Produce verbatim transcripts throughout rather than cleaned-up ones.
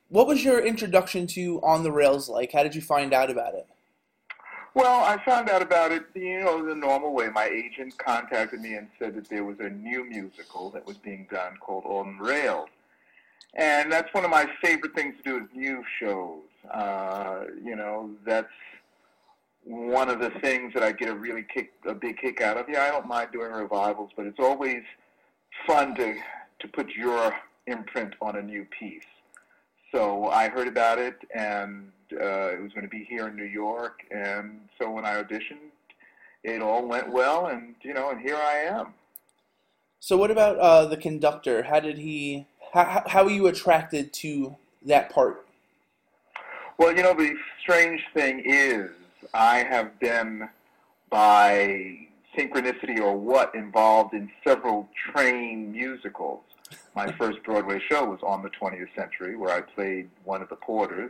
What was your introduction to On the Rails like? How did you find out about it? Well, I found out about it, you know, the normal way. My agent contacted me and said that there was a new musical that was being done called On Rails. And that's one of my favorite things to do is new shows. Uh, you know, that's one of the things that I get a really kick, a big kick out of. Yeah, I don't mind doing revivals, but it's always fun to to put your imprint on a new piece. So I heard about it, and uh, it was going to be here in New York. And so when I auditioned, it all went well, and you know, and here I am. So what about uh, the conductor? How did he? How how were you attracted to that part? Well, you know, the strange thing is, I have been, by synchronicity or what, involved in several train musicals. My first Broadway show was On the twentieth Century, where I played one of the porters.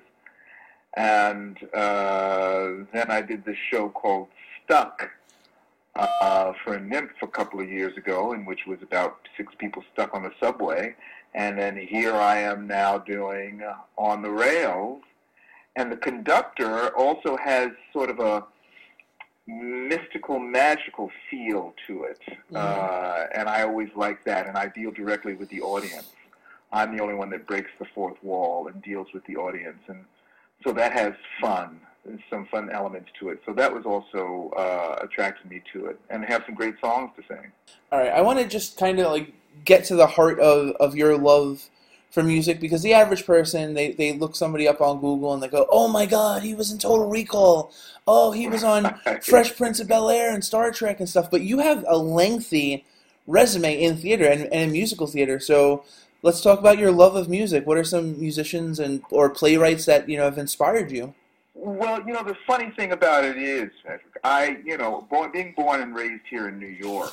And uh, then I did this show called Stuck uh, for a nymph a couple of years ago, in which was about six people stuck on the subway. And then here I am now doing uh, On the Rails. And the conductor also has sort of a mystical, magical feel to it. Mm-hmm. Uh, and I always like that, and I deal directly with the audience. I'm the only one that breaks the fourth wall and deals with the audience. And so that has fun, there's some fun elements to it. So that was also uh, attracted me to it. And they have some great songs to sing. All right, I want to just kind of like get to the heart of, of your love for music, because the average person, they, they look somebody up on Google and they go, oh my God, he was in Total Recall. Oh, he was on Fresh Prince of Bel-Air and Star Trek and stuff. But you have a lengthy resume in theater and, and in musical theater. So let's talk about your love of music. What are some musicians and or playwrights that, you know, have inspired you? Well, you know, the funny thing about it is, Patrick, I, you know, born, being born and raised here in New York,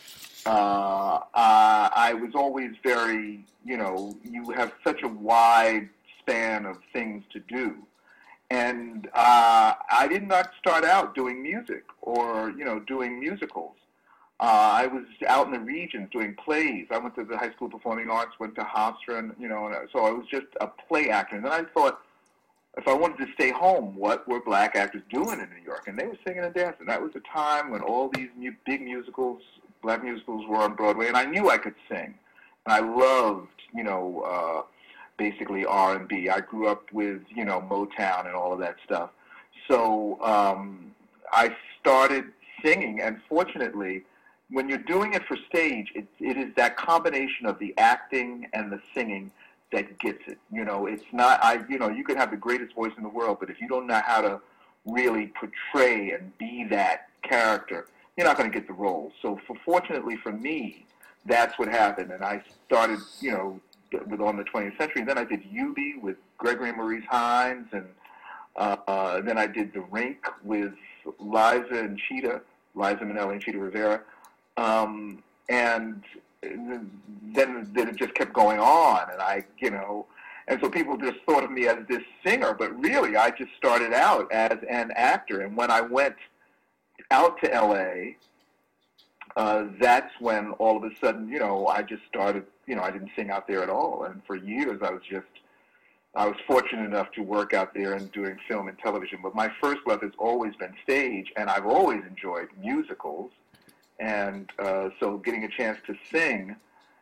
uh, uh, I was always very, you know, you have such a wide span of things to do. And uh, I did not start out doing music or, you know, doing musicals. Uh, I was out in the regions doing plays. I went to the High School of Performing Arts, went to Hofstra, and, you know, and so I was just a play actor. And then I thought, if I wanted to stay home, what were black actors doing in New York? And they were singing and dancing. That was a time when all these mu- big musicals, black musicals, were on Broadway, and I knew I could sing. And I loved, you know, uh, basically R and B. I grew up with, you know, Motown and all of that stuff. So um, I started singing, and fortunately, when you're doing it for stage, it, it is that combination of the acting and the singing that gets it. You know, it's not, I, you know, you could have the greatest voice in the world, but if you don't know how to really portray and be that character, you're not going to get the role. So for, fortunately for me, that's what happened. And I started, you know, with On the twentieth Century. And then I did Eubie with Gregory and Maurice Hines. And uh, uh, then I did The Rink with Liza and Cheetah, Liza Minnelli and Cheetah Rivera. Um, and then, then it just kept going on. And I, you know, and so people just thought of me as this singer. But really, I just started out as an actor. And when I went out to L A, uh, that's when all of a sudden, you know, I just started, you know, I didn't sing out there at all. And for years, I was just, I was fortunate enough to work out there and doing film and television. But my first love has always been stage, and I've always enjoyed musicals. And uh, so getting a chance to sing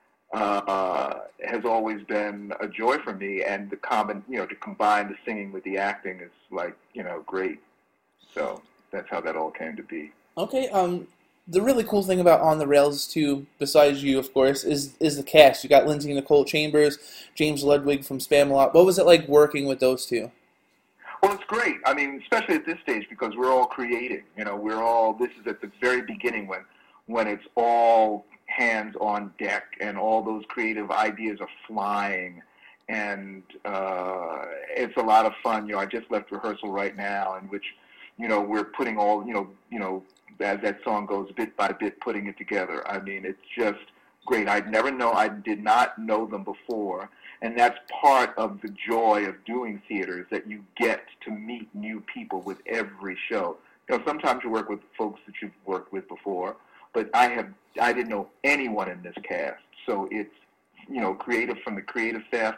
uh, has always been a joy for me. And the common, you know, to combine the singing with the acting is like, you know, great. So that's how that all came to be. Okay. Um, the really cool thing about On the Rails, too, besides you, of course, is is the cast. You got Lindsay Nicole Chambers, James Ludwig from Spamalot. What was it like working with those two? Well, it's great. I mean, especially at this stage, because we're all creating. You know, we're all, this is at the very beginning when, when it's all hands on deck and all those creative ideas are flying. And uh, it's a lot of fun. You know, I just left rehearsal right now in which, you know, we're putting all, you know, you know, as that song goes, bit by bit, putting it together. I mean, it's just great. I'd never know, I did not know them before. And that's part of the joy of doing theater, is that you get to meet new people with every show. You know, sometimes you work with folks that you've worked with before, but I have, I didn't know anyone in this cast. So it's, you know, creative from the creative staff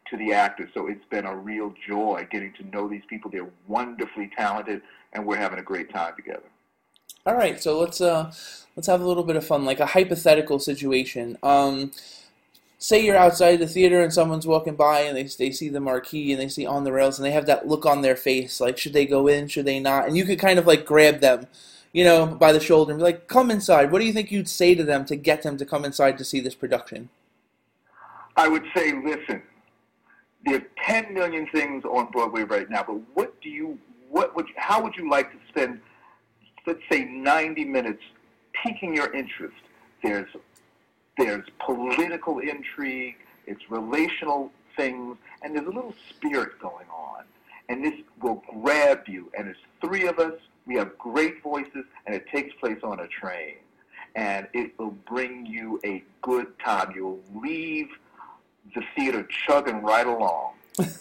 to the actors. So it's been a real joy getting to know these people. They're wonderfully talented, and we're having a great time together. All right, so let's uh, let's have a little bit of fun, like a hypothetical situation. Um, say you're outside the theater and someone's walking by and they they see the marquee and they see On the Rails and they have that look on their face, like should they go in, should they not? And you could kind of like grab them, you know, by the shoulder and be like, "Come inside." What do you think you'd say to them to get them to come inside to see this production? I would say, listen, there are ten million things on Broadway right now, but what do you, what would, how would you like to spend, let's say, ninety minutes piquing your interest? There's, there's political intrigue, it's relational things, and there's a little spirit going on. And this will grab you. And there's three of us, we have great voices, and it takes place on a train. And it will bring you a good time. You'll leave the theater chugging right along.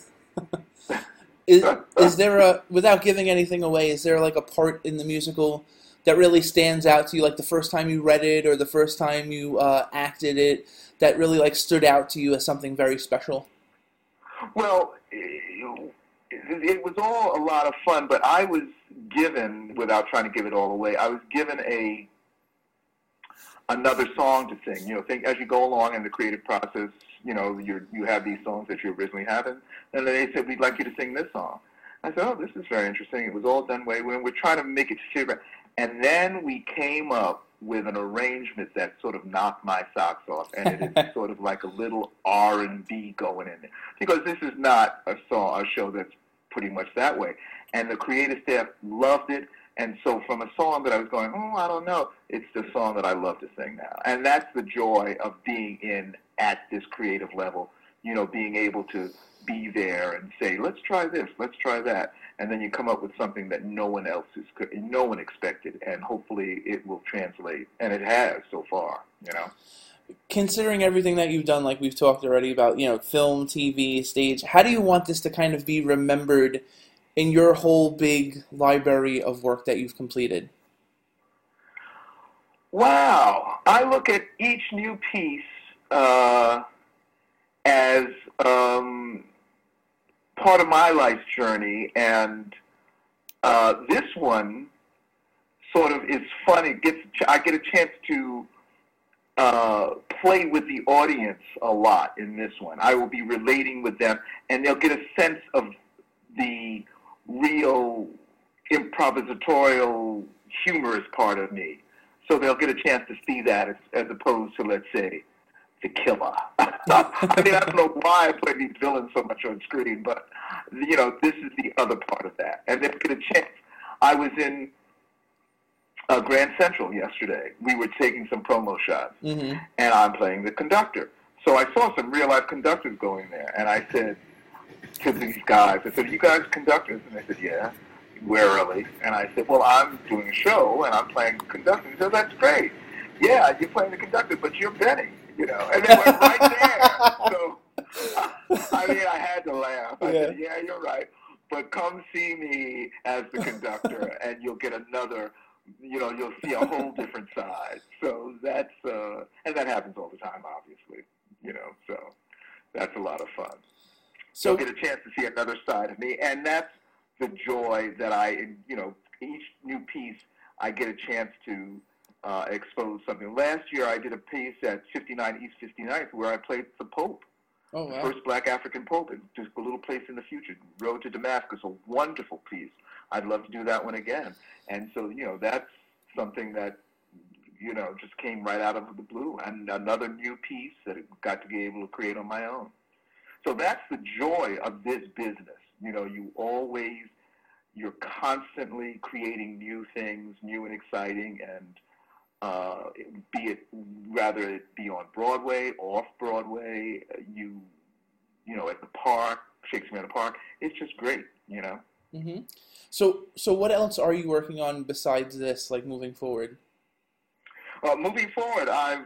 is, is there a, without giving anything away, is there like a part in the musical that really stands out to you, like the first time you read it or the first time you uh, acted it, that really like stood out to you as something very special? Well, it, it was all a lot of fun, but I was given, without trying to give it all away, I was given a another song to sing. You know, think as you go along in the creative process, you know, you you have these songs that you originally have, and then they said, "We'd like you to sing this song." I said, "Oh, this is very interesting." It was all done way when we're trying to make it figure. And then we came up with an arrangement that sort of knocked my socks off, and it is sort of like a little R and B going in there, because this is not a song, a show that's pretty much that way. And the creative staff loved it, and so from a song that I was going, oh, I don't know, it's the song that I love to sing now. And that's the joy of being in at this creative level, you know, being able to be there and say, let's try this, let's try that. And then you come up with something that no one else is, no one expected, and hopefully it will translate. And it has so far, you know. Considering everything that you've done, like we've talked already about, you know, film, T V, stage, how do you want this to kind of be remembered in your whole big library of work that you've completed? Wow. I look at each new piece uh, as um, part of my life's journey, and uh, this one sort of is fun. It gets, I get a chance to uh, play with the audience a lot in this one. I will be relating with them, and they'll get a sense of the real improvisatorial, humorous part of me. So they'll get a chance to see that as, as opposed to, let's say, the killer. I mean, I don't know why I play these villains so much on screen, but, you know, this is the other part of that. And they'll get a chance. I was in uh, Grand Central yesterday. We were taking some promo shots, mm-hmm. and I'm playing the conductor. So I saw some real-life conductors going there, and I said to these guys, I said, are you guys conductors? And they said, yeah. Where early? And I said, well, I'm doing a show, and I'm playing conductor. He said, that's great. Yeah, you're playing the conductor, but you're Benny, you know. And they went right there. So, I mean, I had to laugh. I yeah. said, yeah, you're right. But come see me as the conductor, and you'll get another, you know, you'll see a whole different side. So that's, uh, and that happens all the time, obviously, you know. So that's a lot of fun. So you'll get a chance to see another side of me, and that's the joy that I, you know, each new piece, I get a chance to uh, expose something. Last year, I did a piece at fifty-nine East fifty-ninth where I played the Pope, oh, wow. the first black African Pope. It just a little place in the future, Road to Damascus, a wonderful piece. I'd love to do that one again. And so, you know, that's something that, you know, just came right out of the blue. And another new piece that I got to be able to create on my own. So that's the joy of this business. You know, you always, you're constantly creating new things, new and exciting, and uh, be it, rather it be on Broadway, off Broadway, you, you know, at the park, Shakespeare in the Park, it's just great, you know. Mm-hmm. So, so what else are you working on besides this, like moving forward? Uh, moving forward, I've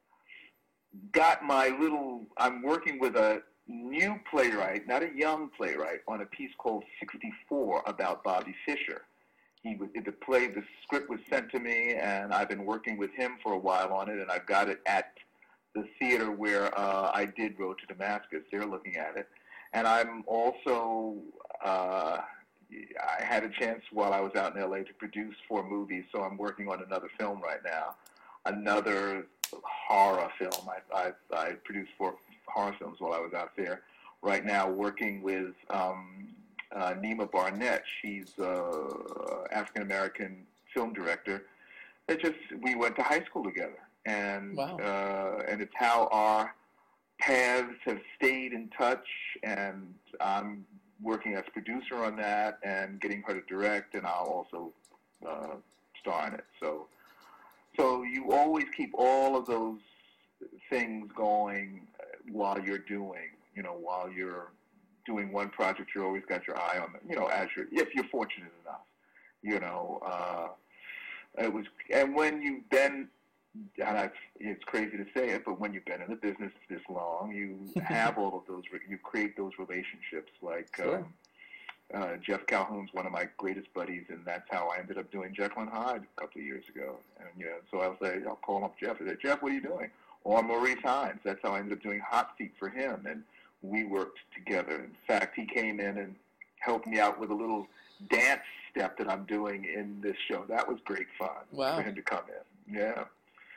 got my little, I'm working with a new playwright, not a young playwright, on a piece called sixty-four about Bobby Fischer. He was, the play, the script was sent to me, and I've been working with him for a while on it, and I've got it at the theater where uh, I did Road to Damascus. They're looking at it. and I'm also uh, I had a chance while I was out in L A to produce four movies, so I'm working on another film right now, another horror film. I I, I produced four horror films while I was out there. Right now, working with um, uh, Nima Barnett. She's an African American film director. It just we went to high school together, and wow. uh, and it's how our paths have stayed in touch. And I'm working as producer on that and getting her to direct, and I'll also uh, star in it. So, so you always keep all of those things going while you're doing, you know, while you're doing one project. You always got your eye on it, you know, as you're, if you're fortunate enough, you know. Uh, it was, and when you've been, and I, it's crazy to say it, but when you've been in the business this long, you have all of those, you create those relationships. Like sure. um, uh, Jeff Calhoun's one of my greatest buddies, and that's how I ended up doing Jekyll and Hyde a couple of years ago. And you know, so I was like, I'll call up Jeff and say, Jeff, what are you doing? Or Maurice Hines. That's how I ended up doing Hot Seat for him, and we worked together. In fact, he came in and helped me out with a little dance step that I'm doing in this show. That was great fun wow. for him to come in. Yeah.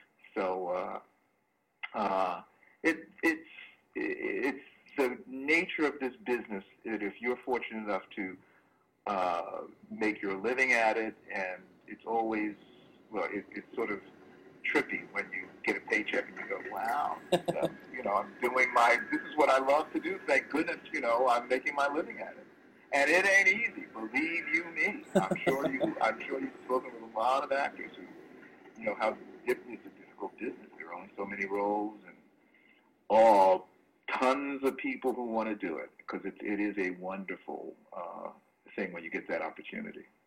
So uh, uh, it, it's it's the nature of this business that if you're fortunate enough to uh, make your living at it, and it's always, well, it, it's sort of trippy when you get a paycheck and you go, wow, uh, you know, I'm doing my, this is what I love to do. Thank goodness, you know, I'm making my living at it. And it ain't easy, believe you me. I'm sure you, I'm sure you've spoken with a lot of actors who, you know, how it's a difficult business. There are only so many roles, and all tons of people who want to do it, because it, it is a wonderful uh, thing when you get that opportunity.